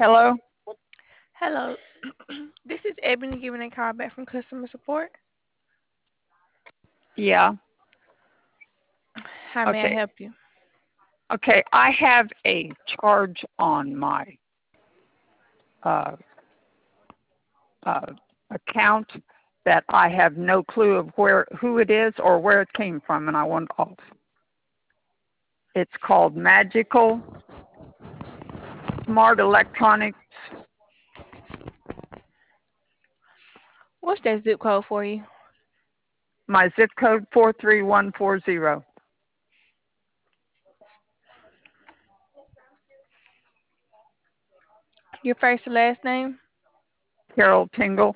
Hello? Hello, this is Ebony giving a call back from customer support. Yeah. How may I Okay. help you? Okay. I have a charge on my uh, uh, account that I have no clue of who it is or where it came from, and I want off. It's called Magical Smart Electronics. What's that zip code for you? My zip code 43140. Your first and last name? Carol Tingle.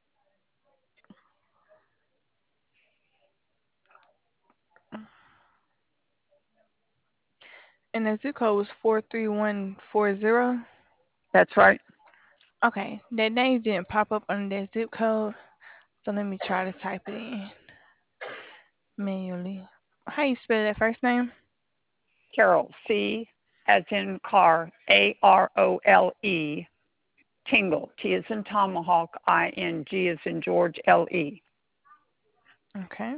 And the zip code was 43140. That's right. Okay, that name didn't pop up under that zip code, so let me try to type it in manually. How you spell that first name? Carol. C as in car. Arole. Tingle. T as in tomahawk. Ing as in George. Le. Okay.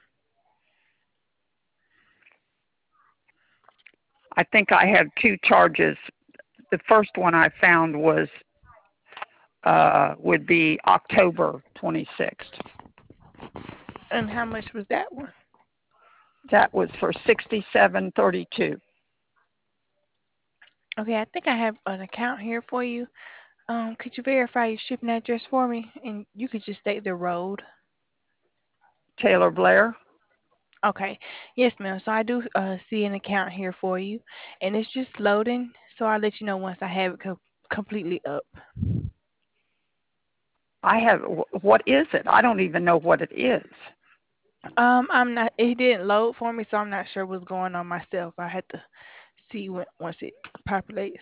I think I have two charges. The first one I found was would be October 26th. And how much was that one? That was for 6732. Okay, I think I have an account here for you. Could you verify your shipping address for me? And you could just state the road. Taylor Blair. Okay. Yes, ma'am. So I do see an account here for you, and it's just loading. So I'll let you know once I have it completely up. I have. What is it? I don't even know what it is. I'm not. It didn't load for me, so I'm not sure what's going on myself. I had to see once it populates.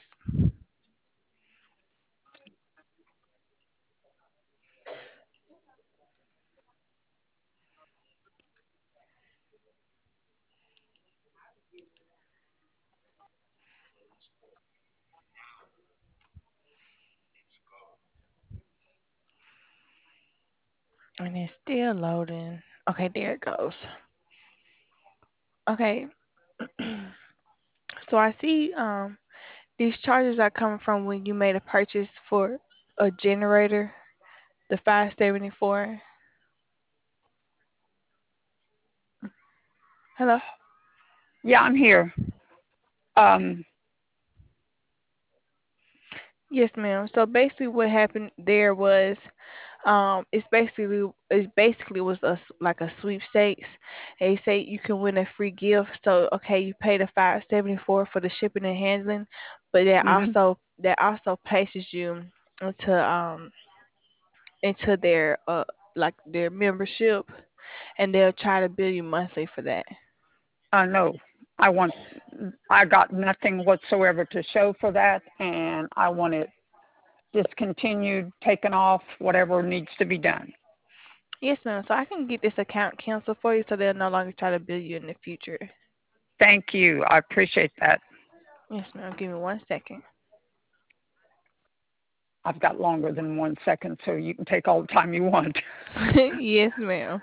And it's still loading. Okay, there it goes. Okay. So I see these charges are coming from when you made a purchase for a generator, the 574. Hello. Yeah, I'm here. Um, Yes, ma'am. So basically, what happened there was, it's basically was like a sweepstakes. They say you can win a free gift. So okay, you pay the 574 for the shipping and handling, but hmm that also places you into into their like their membership, and they'll try to bill you monthly for that. no, I want. I got nothing whatsoever to show for that, and I want it discontinued, taken off, whatever needs to be done. Yes, ma'am. So I can get this account canceled for you, so they'll no longer try to bill you in the future. Thank you. I appreciate that. Yes, ma'am. Give me 1 second. I've got longer than 1 second, so you can take all the time you want. Yes, ma'am.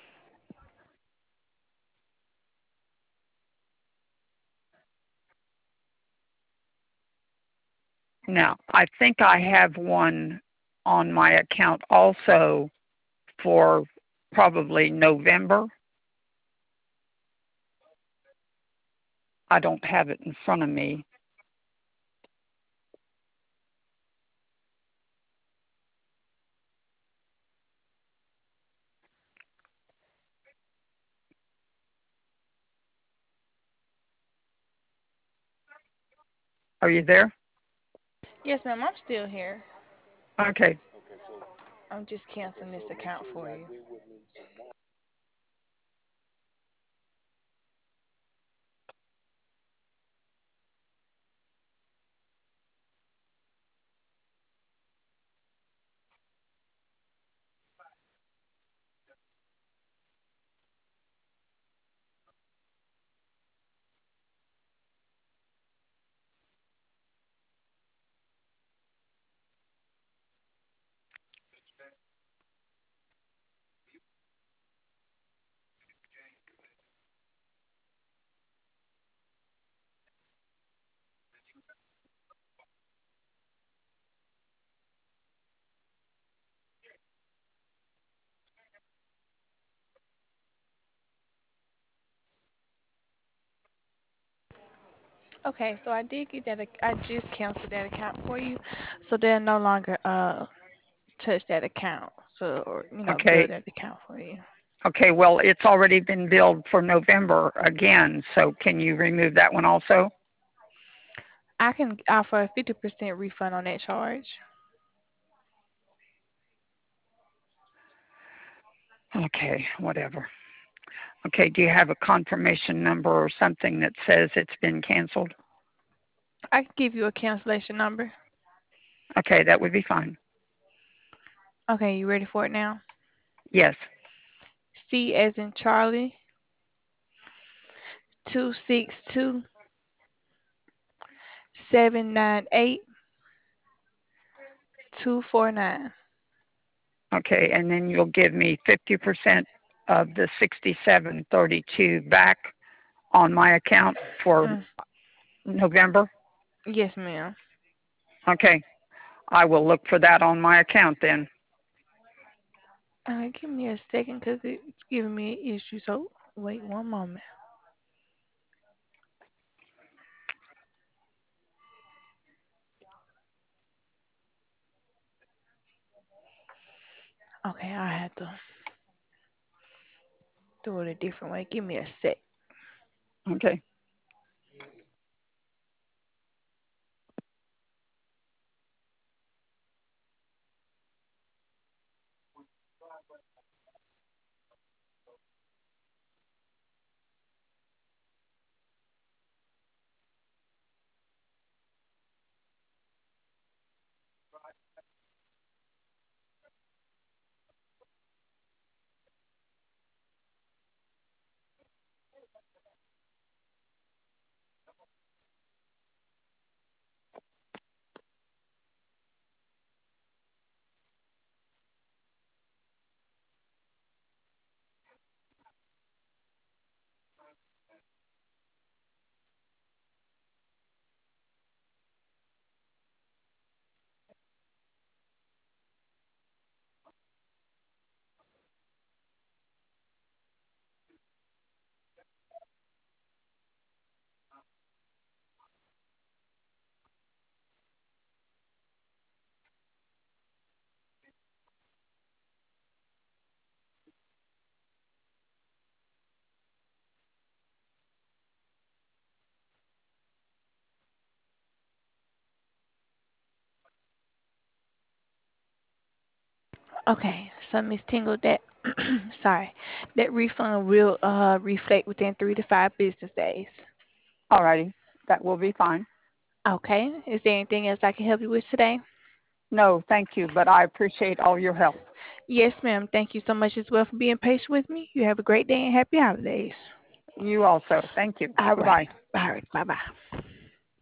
Now, I think I have one on my account also for probably November. I don't have it in front of me. Are you there? Yes, ma'am. I'm still here. Okay. I'm just canceling this account for you. Okay, so I did get that. I just canceled that account for you, so they'll no longer touch that account. So or bill Okay. that account for you. Okay, well, it's already been billed for November again, so can you remove that one also? I can offer a 50% refund on that charge. Okay, whatever. Okay, do you have a confirmation number or something that says it's been canceled? I can give you a cancellation number. Okay, that would be fine. Okay, you ready for it now? Yes. C as in Charlie, 262-798-249. Okay, and then you'll give me 50% of the 6732 back on my account for Mm, November. yes, ma'am. Okay, I will look for that on my account then. Give me a second because it's giving me an issue. So wait one moment. Okay, I have to do it a different way. Give me a sec. Okay. Okay, so Miss Tingle, that sorry, that refund will reflect within 3 to 5 business days. Alrighty, that will be fine. Okay, is there anything else I can help you with today? No, thank you, but I appreciate all your help. Yes, ma'am. Thank you so much as well for being patient with me. You have a great day and happy holidays. You also. Thank you. All Bye right. bye. All right. Bye bye.